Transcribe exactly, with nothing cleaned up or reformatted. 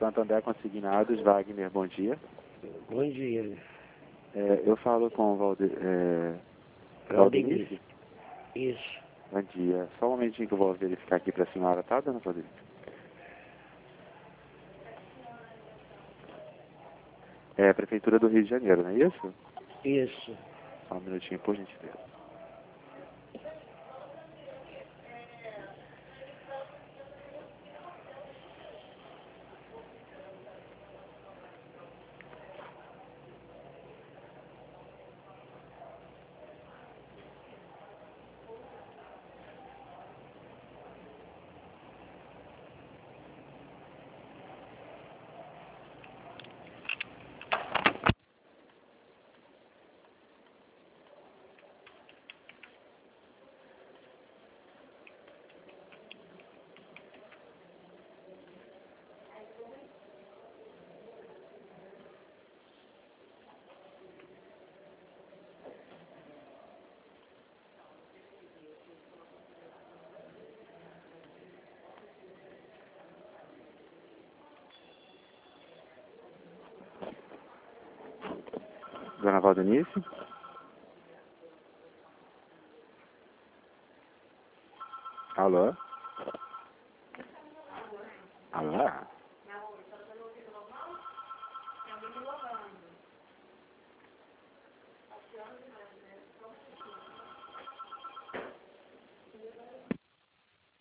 Santo André Consignados, Wagner, bom dia. Bom dia. É, eu falo com o Valde, é, Valdemir. Isso. Bom dia. Só um momentinho que eu vou verificar aqui para a senhora, tá, dona Valdemir? É a Prefeitura do Rio de Janeiro, não é isso? Isso. Só um minutinho, por gentileza. Dona Valdenice? Alô? Alô?